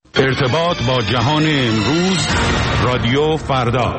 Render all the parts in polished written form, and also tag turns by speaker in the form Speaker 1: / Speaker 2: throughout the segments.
Speaker 1: ارتباط با جهان امروز، رادیو فردا.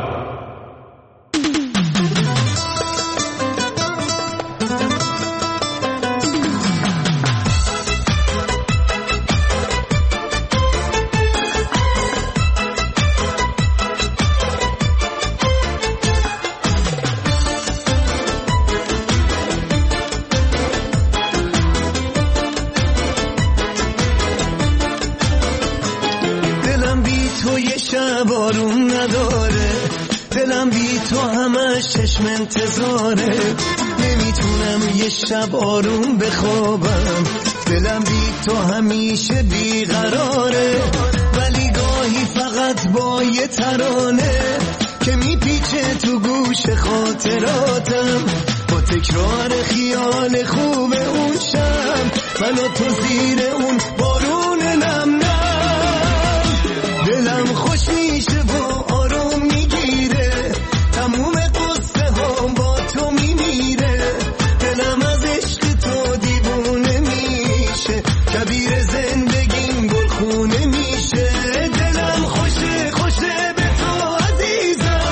Speaker 2: بارون نداره، دلم بی تو همش چشم انتظاره، نمیتونم یه شب آروم بخوابم، دلم بی تو همیشه بیقراره، ولی گاهی فقط با یه ترانه که میپیچه تو گوش خاطراتم، با تکرار خیال خوب اون شب من و تو زیر اون بارون نم نم، دلم خوش میشه و آروم میگیره، تموم قصه ها با تو میمیره، دلم از عشق تو دیوونه میشه، کبیر زندگیم گلخونه میشه، دلم خوشه خوشه به تو عزیزم.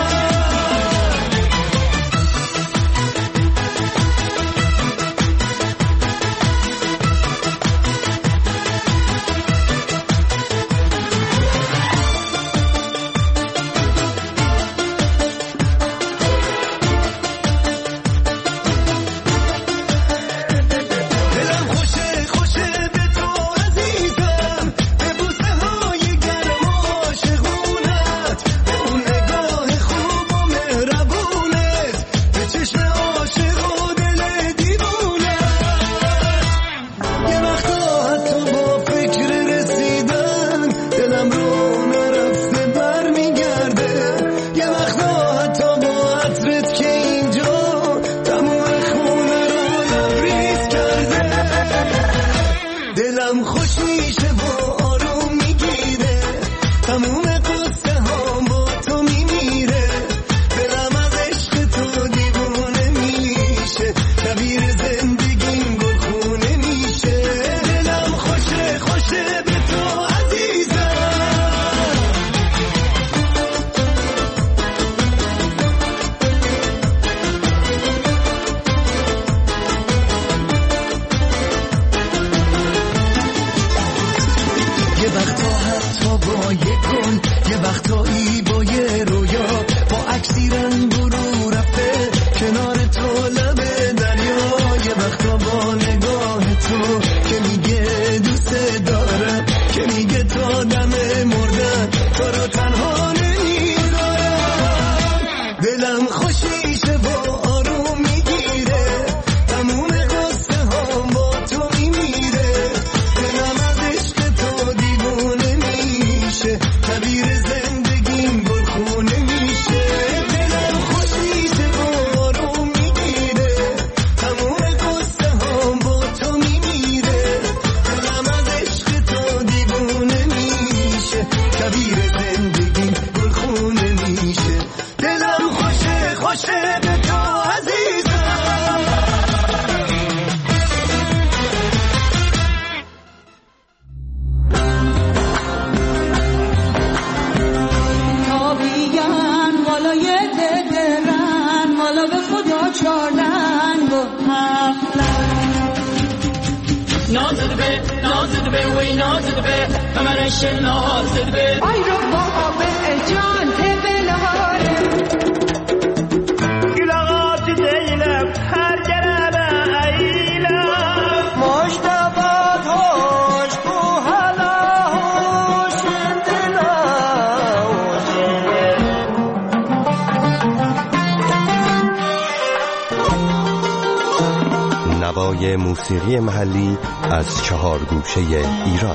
Speaker 3: نوای موسیقی محلی از 4 گوشه ایران.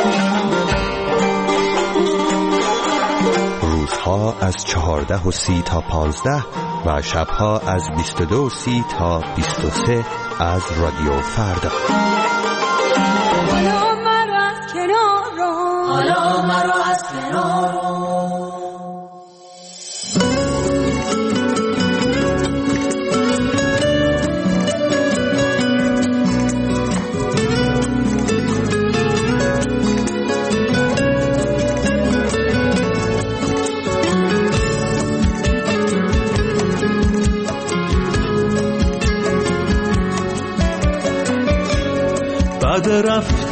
Speaker 3: روزها از 14:30 تا 15 و شبها از 22:30 تا 23 از رادیو فردا.
Speaker 4: حالا مرا از کنار رو، حالا مرا از کنار رو.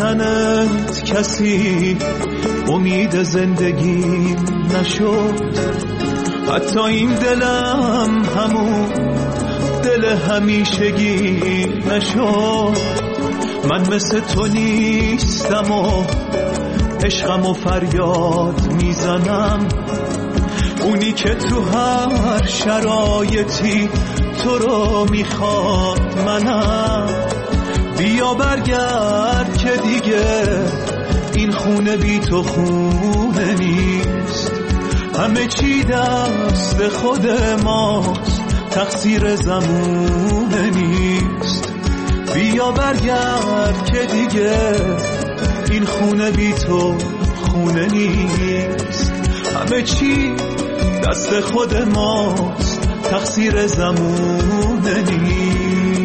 Speaker 2: تنت کسی امید زندگی نشد، حتی این دلم همون دل همیشگی نشد. من مثل تو نیستم و عشقم و فریاد میزنم، اونی که تو هر شرایطی تو رو میخواد منم. بیا برگرد که دیگه این خونه بی تو خونه نیست، همه چی دست خود ماست، تقصیر زمونه نیست. بیا برگرد که دیگه این خونه بی تو خونه نیست، همه چی دست خود ماست، تقصیر زمونه نیست.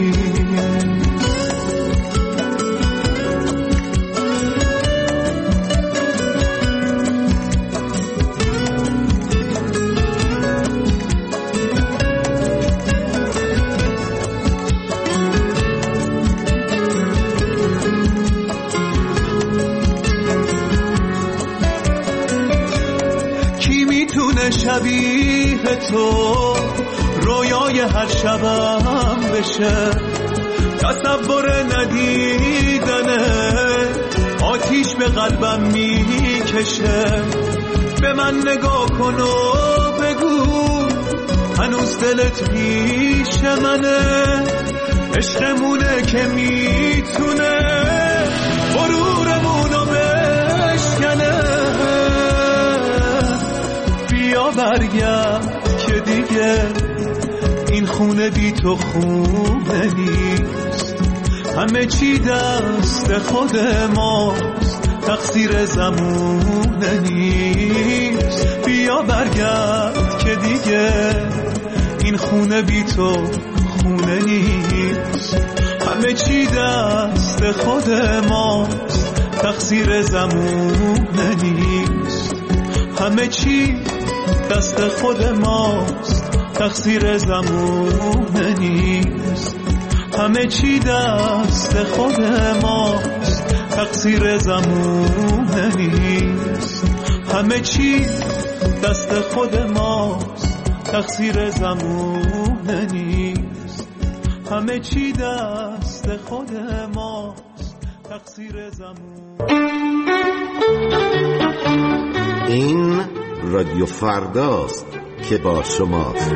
Speaker 2: شبیه تو رویای هر شبم بشه، تصور ندیدنه آتیش به قلبم میکشه. به من نگاه کن و بگو هنوز دلت پیش منه، عشقمونه که میتونه غرورمونو بشکنه. بیا برگرد که دیگه این خونه بی تو خونه نیست، همه چی دست خود ماست، تقصیر زمونه نیست. بیا برگرد که دیگه این خونه بی تو خونه نیست، همه چی دست خود ماست، تقصیر زمونه نیست. همه چی دست خود ماست، تقصیر زمونه نیست. همه چی دست خود ماست، تقصیر زمونه نیست. همه چی دست خود ماست، تقصیر زمونه نیست. همه چی دست خود ماست، تقصیر زمونه.
Speaker 5: این رادیو فرداست که با شماست.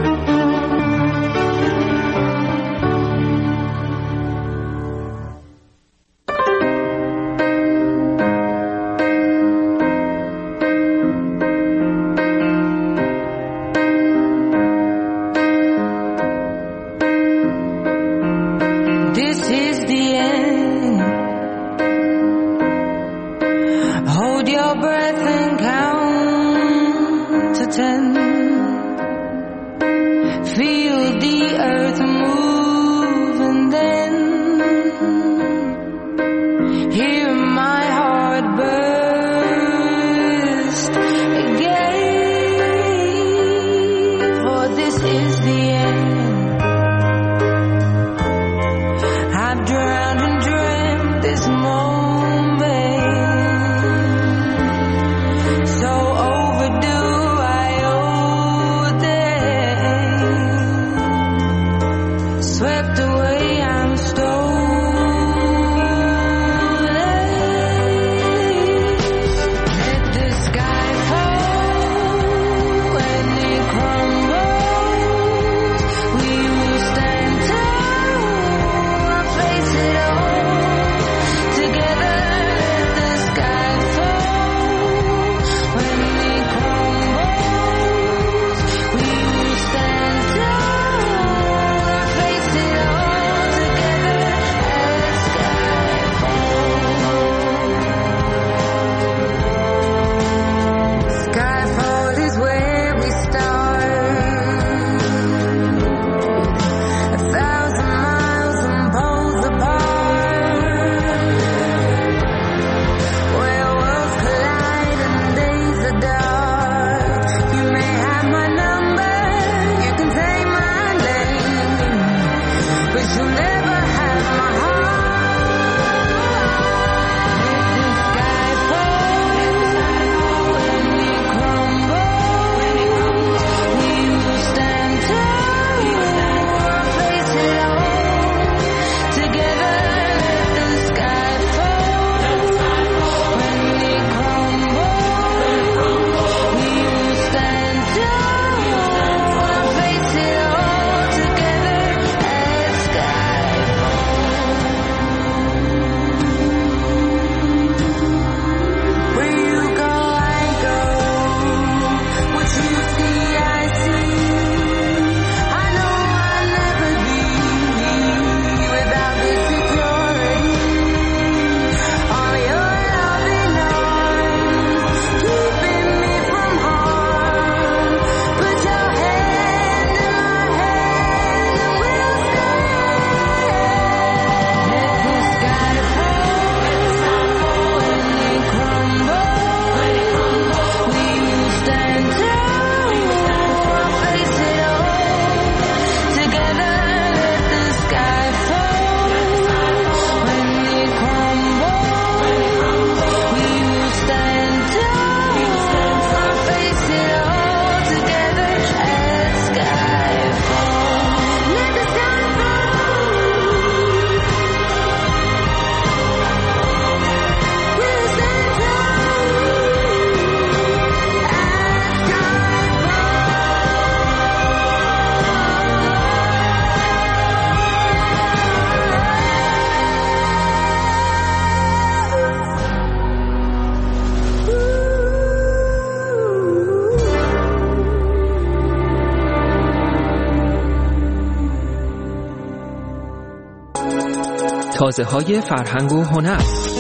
Speaker 6: تازه‌های فرهنگ و هنر.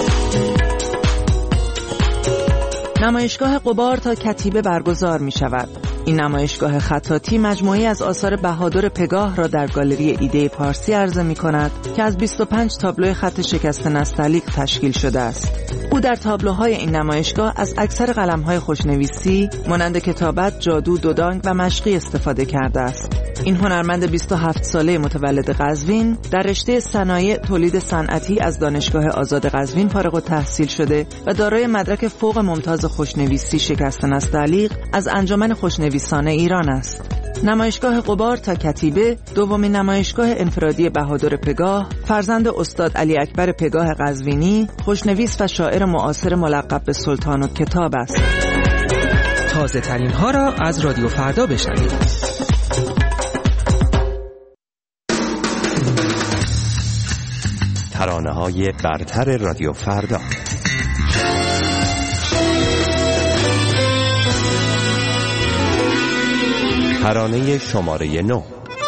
Speaker 7: نمایشگاه غبار تا کتیبه برگزار می شود. این نمایشگاه خطاطی مجموعه‌ای از آثار بهادر پگاه را در گالری ایده پارسی عرضه می کند که از 25 تابلو خط شکسته نستعلیق تشکیل شده است. او در تابلوهای این نمایشگاه از اکثر قلم‌های خوشنویسی مانند کتابت، جادو، دودانگ و مشقی استفاده کرده است. این هنرمند 27 ساله متولد قزوین در رشته صنایع تولید صنعتی از دانشگاه آزاد قزوین فارغ التحصیل شده و دارای مدرک فوق ممتاز خوشنویسی شکسته نستعلیق از انجمن خوشنویسان ایران است. نمایشگاه غبار تا کتیبه دومین نمایشگاه انفرادی بهادر پگاه، فرزند استاد علی اکبر پگاه قزوینی، خوشنویس و شاعر معاصر ملقب به سلطان الکتاب است.
Speaker 6: تازه ترین ها را از رادیو فردا بشنوید.
Speaker 3: ترانه‌های برتر رادیو فردا. ترانه شماره 9.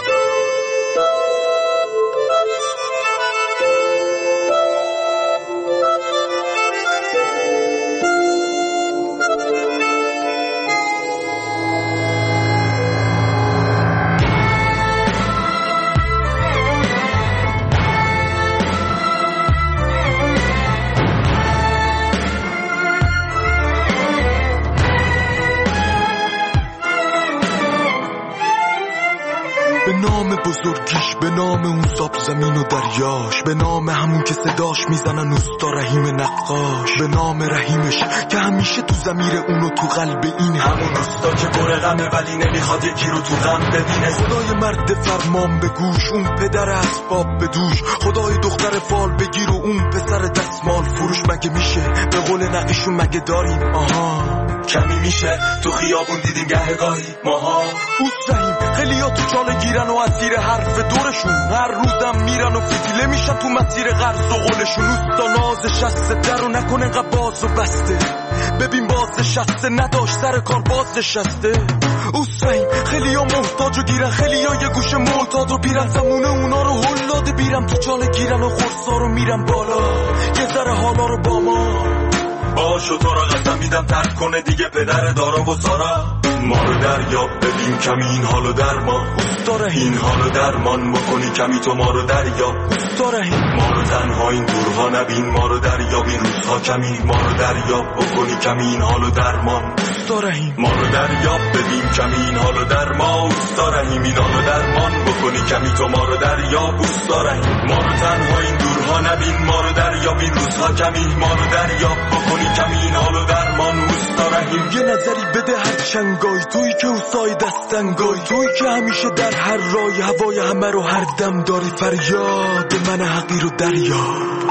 Speaker 8: بزرگیش، به نام اون ساب زمین و دریاش، به نام همون که صداش میزنن اوستا رحیم نقاش، به نام رحیمش که همیشه تو ضمیر اونو تو قلب این همون اوستا که پر غمه ولی نمیخواد یکی رو تو غم ببینه. خدای مرد فرمان به گوش، اون پدر اسباب به دوش، خدای دختر فال بگیر و اون پسر دستمال فروش. مگه میشه به قول نقیشون مگه داریم آها کمی میشه تو خیابون دیدیم گهگاهی ماها اوست رحیم. خیلی ها تو چاله گیرن و اسیر حرف دورشون، هر روزم میرن و فتیله میشن تو مسیر قرض و قولشون. اوستا ناز شسته در و نکن انقدر باز و بسته، ببین باز شسته نداشت سر کار باز شسته. اوست رحیم خیلی ها محتاج و گیرن، خیلی ها یه گوشه معتاد و بیرن، زمونه اونا رو هل داده بیرم تو چاله گیرن و خورسا رو میرن بالا یه ذره حالا رو با ما باشو. تو را قسم میدم ترک کنه دیگه پدر دارا و سارا، ما رو دریاب ببین کمی این حالو درمان. اوستا رحیم این حالو درمان بکنی کمی تو ما رو دریاب. اوستا رحیم ما رو تنها این دورها نبین، ما رو دریاب این روزها کمی، ما رو دریاب بکنی کمی این حالو درمان. اوستا رحیم ما رو دریاب ببین کمی این حالو درمان. اوستا رحیم این حالو درمان بکنی کمی تو ما رو دریاب. اوستا رحیم ما رو تنها این دورها نبین، ما رو دریاب این روزها کمی، ما رو دریاب بکنی کمی این حالو درمان. اوستا رحیم یه نظری بده هر چنگای، تویی که اوستای دستنگای، تویی که همیشه در هر رای هوای همه رو هر دم داری. فریاد من حقیر و دریا،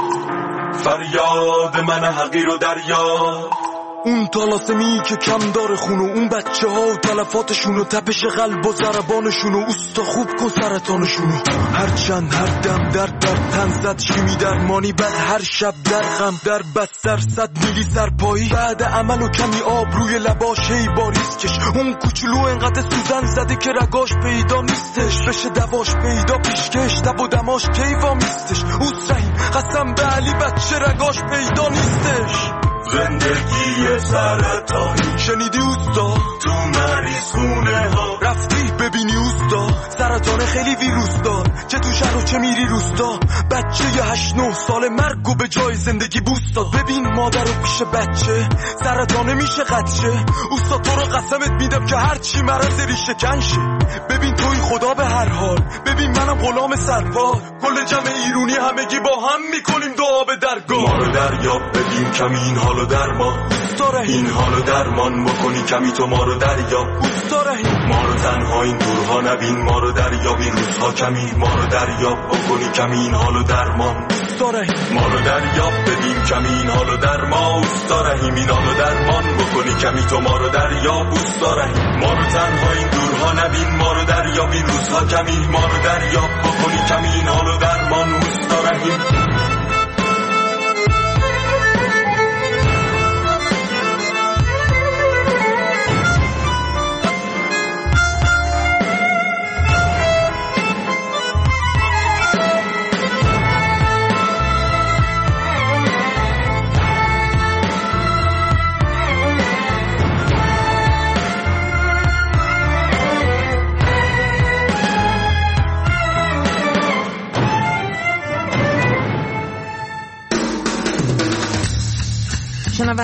Speaker 8: فریاد من حقیر و دریا. اون طلاسمی که کم داره خونو، اون بچه ها و تلفاتشونو، تپش قلب و ضربانشونو، اوستا خوب کن سرطانشونو. هر چند هر دم در تن زد شیمی درمانی، بعد هر شب در غم در بستر 100 میلی سرپایی، بعد عمل و کمی آب روی لباش هی باریز کش. اون کوچولو انقدر سوزن زده که رگاش پیدا نیستش، بشه دواش پیدا پیشکش دب و دماش کیوا میستش. اوست رحیم قسم به علی بچه رگاش پیدا نیستش. زندگی سرطانی شنیدی اوستا تو مریض خونه ها رفتی ببینی اوستا، سرطان خیلی ویروس دار، چه تو شهر و چه میری روستا. بچه 8-9 ساله مرگ و به جای زندگی بوستا. ببین مادر و پیش بچه سرطانه میشه قدشه. اوستا تو رو قسمت میدم که هرچی مرض ریشه کنشه. ببین توی خدا به هر حال، ببین منم غلام سرپا، کل جمع ایرونی همگی با هم میکنیم دعا به درگاه. ما رو دریاب ببین کمی این حالو درمان. اوستا رحیم این حالو درمان بکنی کمی تو ما رو دریاب. اوستا رحیم ما رو تنها این دورها نبین، ما رو دریاب این روزها کمی، ما رو دریاب بکنی کمی این حالو درمان. اوستا رحیم ما رو دریاب ببین کمی این حالو درمان. اوستا رحیم این حالو درمان بکنی کمی تو ما رو دریاب. اوستا رحیم ما رو تنها این دورها نبین، ما رو دریاب این روزها کمی، ما رو دریاب بکنی کمی این حالو درمان. اوستا رحیم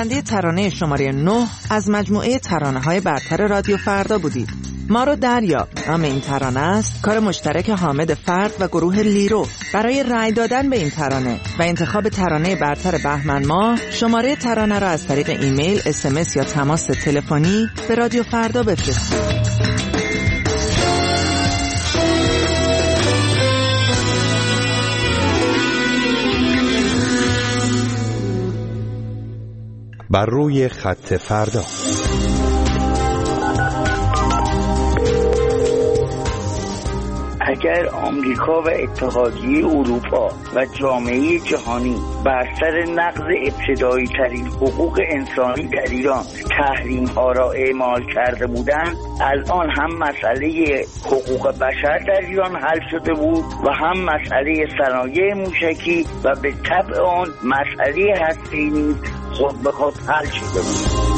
Speaker 7: شنونده ترانه شماره 9 از مجموعه ترانه‌های برتر رادیو فردا بودید. ما رو دریا نام این ترانه است، کار مشترک حامد فرد و گروه لیرو. برای رأی دادن به این ترانه و انتخاب ترانه برتر بهمن ماه، شماره ترانه را از طریق ایمیل، SMS یا تماس تلفنی به رادیو فردا بفرستید.
Speaker 3: بر روی خط فردا.
Speaker 9: اگر آمریکا و اتحادیه اروپا و جامعه جهانی بر سر نقض ابتدایی ترین حقوق انسانی در ایران تحریم ها را اعمال کرده بودند، الان هم مسئله حقوق بشر در ایران حل شده بود و هم مسئله صنایع موشکی و به طبع آن مسئله هسته‌ای نیز خود به خود حل شده بود.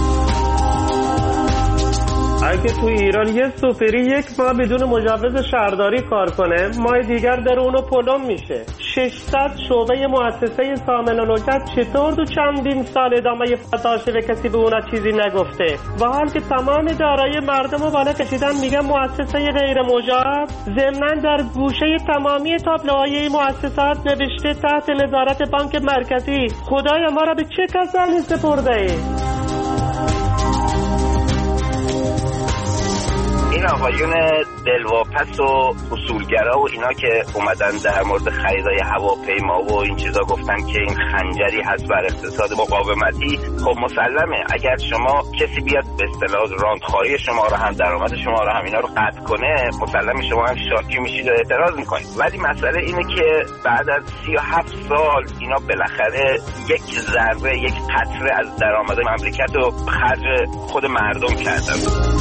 Speaker 10: اگه تو ایران یه سوپری یک ماه بدون مجوز شهرداری کار کنه، ماه دیگر در اونو پلم میشه. 600 شعبه مؤسسه سامن و نوکت چطور دو چندین سال ادامه داشته و کسی به اونا چیزی نگفته؟ و حال که تمام دارایی مردم رو بالا کشیدن میگن مؤسسه غیر مجاز، ضمناً در گوشه تمامی تابلوهای مؤسسات نوشته تحت نظارت بانک مرکزی. خدایا ما را به چه کسانی سپرده ای؟
Speaker 11: این آقایون دلواپس و اصولگرا و اینا که اومدن در مورد خریدای هواپیما و این چیزا گفتن که این خنجری هست بر اقتصاد مقاومتی، خب مسلمه اگر شما کسی بیاد به اصطلاح راندخواری شما رو هم درآمد شما رو هم اینا رو قطع کنه، مسلمه شما هم شاکی میشید و اعتراض میکنید. ولی مسئله اینه که بعد از 37 سال اینا بالاخره یک ذره، یک قطره از درآمد مملکت رو خرج خود مردم کردن.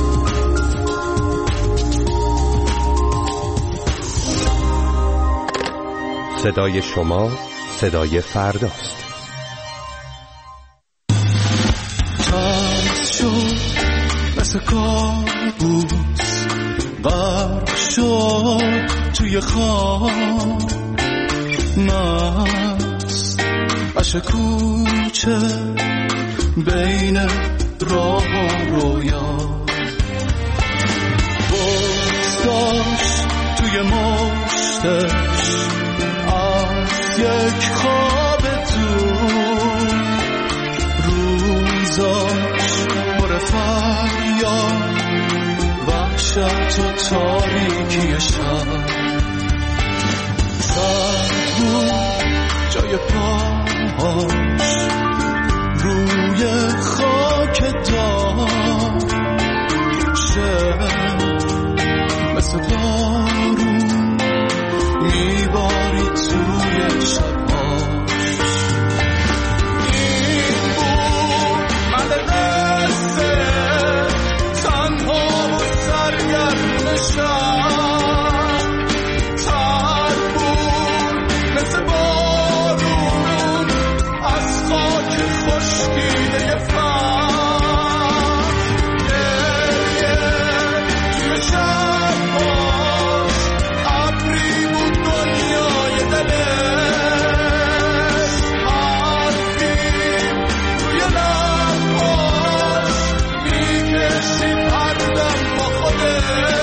Speaker 3: صدای شما صدای فرداست.
Speaker 2: ترس شد مثل کابوس، غرق شد توی خواب، مست عشق کوچه بین راه و رویا، بغض داشت توی مشتش یک خواب دور، روزاش پر فریاد، وحشت و تاریکی شب، سرد بود جای پاهاش روی خاک دار، شب مثل بارون میباری توی شباش. این بود من قصه تنها و سرگرم شب، تر بود مثل بارون از خاک خشکیده فهم، گریه توی شباش ابری بود دنیای دلش، حرفیم روی لباش میکشید هر دم با خودش.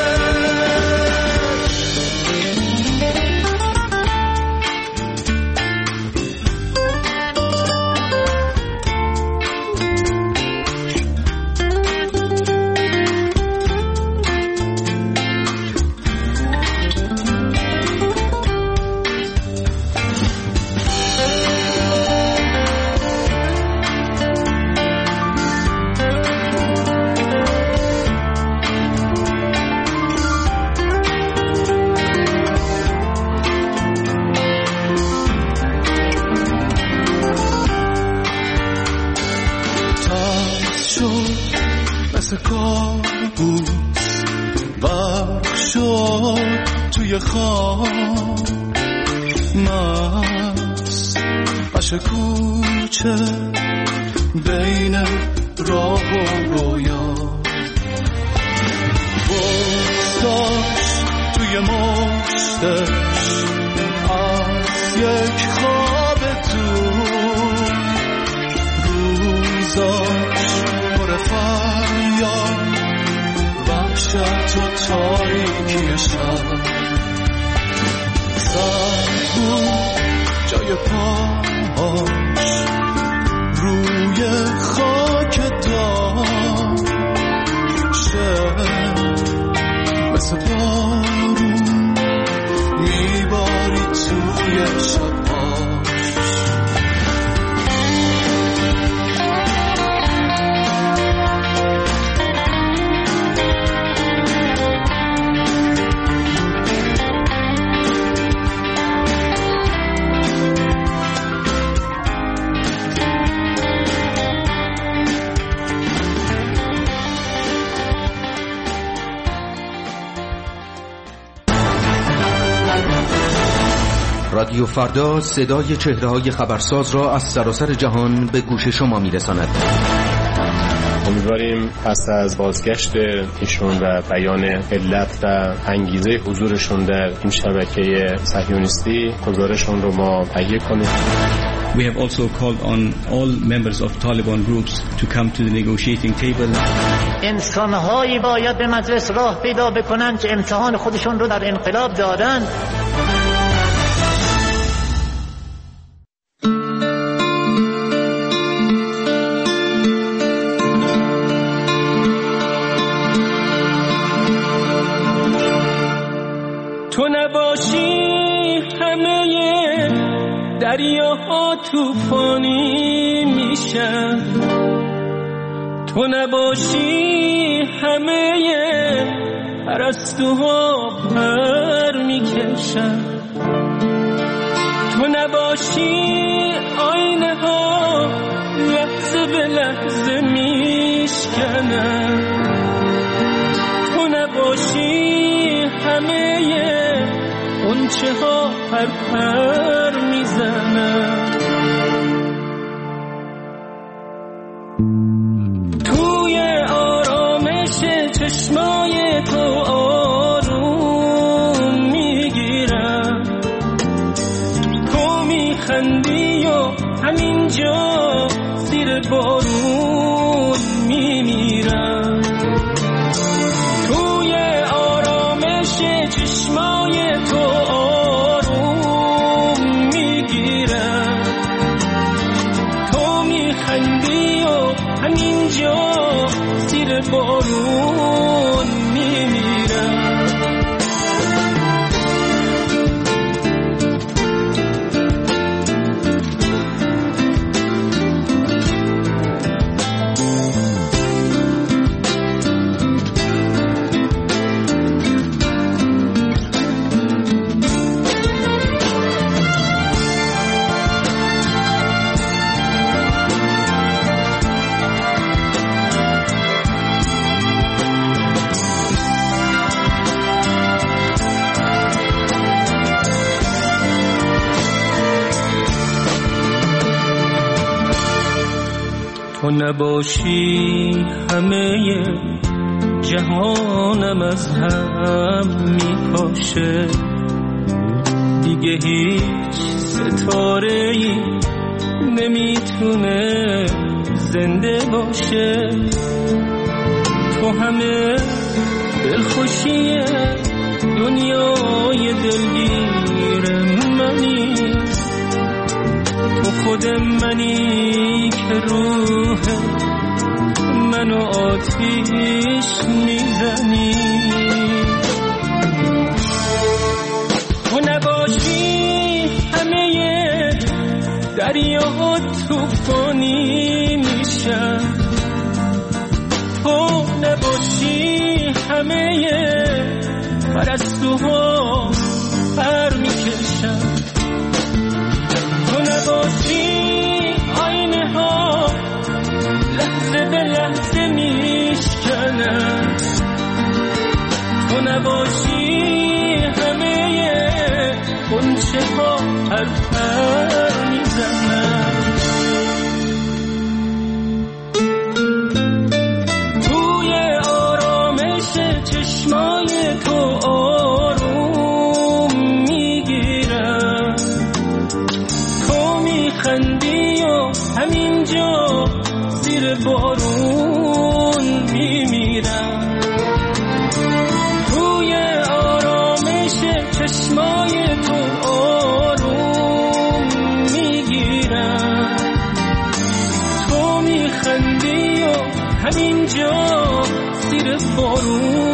Speaker 2: مثل کابوس غرق شد توی خواب، مست عشق کوچه بین راه و رویا، بغض داشت توی مشتش از یک خواب دور، روزا وحشت و تاریکی شب سرد بود جای پاهاش روی خاک داشته مثل بارون میباری توی شبهاش
Speaker 1: رادیو فردا صدای چهره‌های خبرساز را از سراسر جهان به گوش شما می‌رساند.
Speaker 12: امیدواریم پس از بازگشت ایشون و بیان علت و انگیزه حضورشون در این شبکه صهیونیستی گزارشون رو ما تهیه کنیم.
Speaker 13: We have also called on all members of Taliban groups to come to the negotiating table.
Speaker 14: انسان‌هایی باید به مجلس راه پیدا بکنن که امتحان خودشون رو در انقلاب دادن.
Speaker 15: تو نباشی همه دریاها طوفانی میشن، تو نباشی همه پرستوها پر میکشن، تو نباشی آینه ها لحظه به لحظه میشکنن، تو نباشی همه غنچه ها پر پر میزنن، توی آرامش چشمای تو آروم میگیرم، تو میخندی و همینجا زیر بارون میمیرم، توی آرامش چشمای تو آروم میگیرم، تو میخندی و همینجا زیر بارون میمیرم. تو نباشی همه جهانم از هم میپاشه، دیگه هیچ ستاره‌ای نمیتونه زنده باشه، تو همه دلخوشی دنیای دلگیر منی، تو خود منی که روح منو آتیش میزنی، تو نباشی همه دریاها طوفانی میشن، تو نباشی همه پرستوها پر میکشن، تو نباشی آینه ها لحظه به لحظه میشکنن، تو نباشی همه غنچه ها پر پر میزنن، توی آرامش چشمای تو آروم میگیرم، تو میخندی و همینجا زیر بارون میمیرم، همینجا زیر بارون